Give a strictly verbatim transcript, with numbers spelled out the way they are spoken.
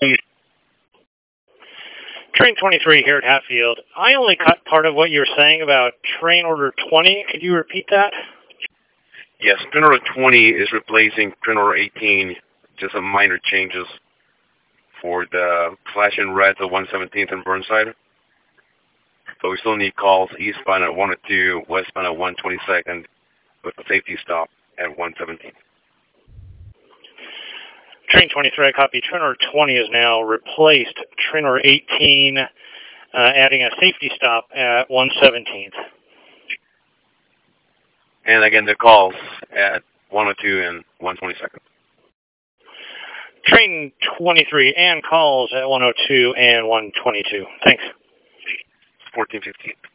Train twenty-three here at Hatfield. I only caught part of what you were saying about train order twenty. Could you repeat that? Yes, train order twenty is replacing train order eighteen. Just some minor changes for the flashing reds at one seventeenth and Burnside. But we still need calls eastbound at one oh two, westbound at one twenty-second, with a safety stop at one seventeenth. Train twenty-three, I copy. Train order twenty is now replaced. Train order eighteen, uh, adding a safety stop at one seventeenth. And again, the calls at one oh two and one twenty-second. Train twenty-three and calls at one oh two and one twenty-two. Thanks. fourteen fifteen.